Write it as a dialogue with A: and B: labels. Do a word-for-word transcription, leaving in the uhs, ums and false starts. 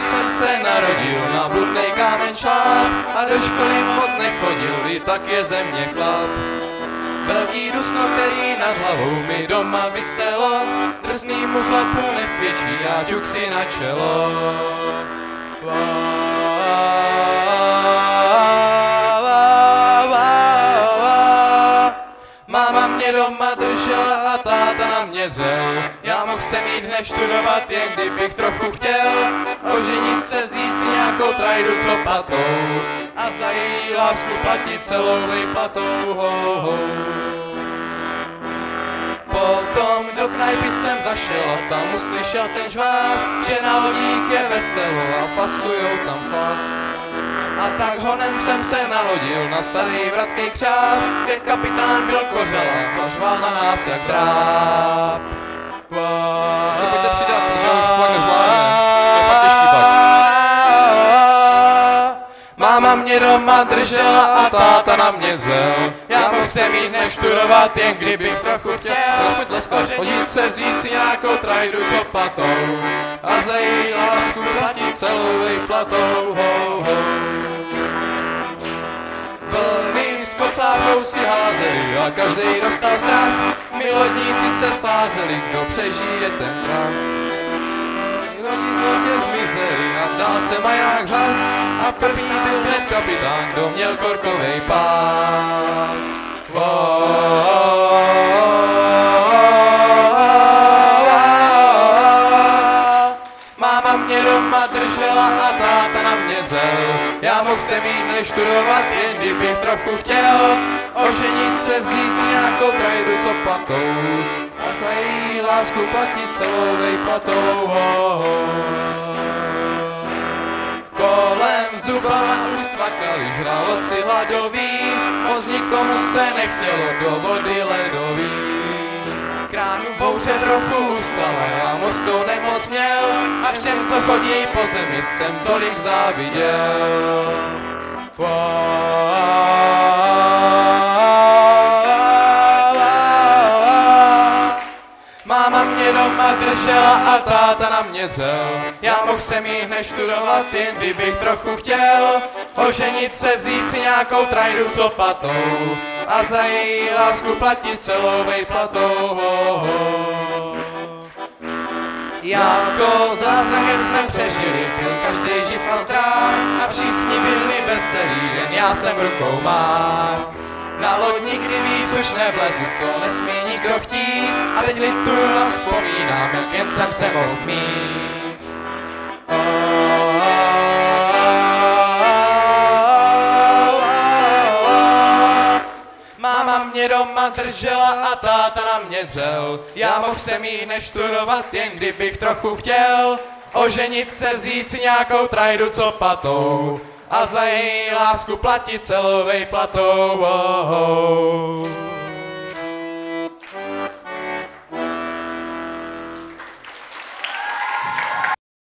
A: jsem se narodil, na bludnej kámen šláp a do školy moc nechodil, i tak je ze mě chlap. Velký dusno, který nad hlavou mi doma vyselo, drznýmu chlapu nesvědčí, já ťuk si na čelo. Máma mě doma držela a táta na mě dřel. Já mohl jsem jít hned študovat, jen kdybych trochu chtěl. Oženit se, vzít si nějakou trajdu copatou a za její lásku platit celou výplatou. Ho, ho. Potom do knajpy jsem zašel a tam uslyšel ten žvář, že na lodích je veselo a fasujou tam plast. A tak honem jsem se nalodil na starý vratkej křáp, kde kapitán byl kořala, zařval na nás jak dráb.
B: Co pojďte přidat, protože už pak nezvládne. To je fakt těžký pak.
A: Máma mě doma držela a táta na mě dřel. Já mohl jsem jít neštudovat, jen kdybych trochu chtěl. Oženit se, vzít si nějakou trajdu copatou a za její lásku platit celou výplatou. Ho, ho. Vlny s kocávkou si házeli a každej dostal strach. My lodníci se sázeli, kdo přežije ten krach. Lodi z lodě zmizeli a v dálce maják zhas a první byl hned kapitán, kdo měl korkovej pás. Máma mě doma držela a táta na mě dřel. Já mohl jsem jít neštudovat, jen kdybych trochu chtěl. Oženit se, vzít si nějakou trajdu copatou a za její lásku platit celou výplatou. Kolem zubama už cvakali žraloci hladový, moc nikomu se nechtělo do vody ledový. Kránu bouře trochu ustala, já mořskou nemoc měl a všem, co chodí po zemi, jsem tolik záviděl. Máma mě doma držela a táta na mě dřel. Já mohl jsem jít neštudovat, jen kdybych trochu chtěl. Oženit se, vzít si nějakou trajdu copatou a za její lásku platit celou výplatou. Jako zázrakem jsme přežili, byl každý živ a zdrav a všichni byli veselí, jen já jsem rukou máv. Na loď nikdy víc už nevlezu, to nesmí nikdo chtít a teď lituju a vzpomínám, jak jen jsem se mohl mít. Máma mě doma držela a táta na mě dřel. Já mohl jsem jít neštudovat, jen kdybych trochu chtěl. Oženit se, vzít si nějakou trajdu copatou a za její lásku platit celou výplatou.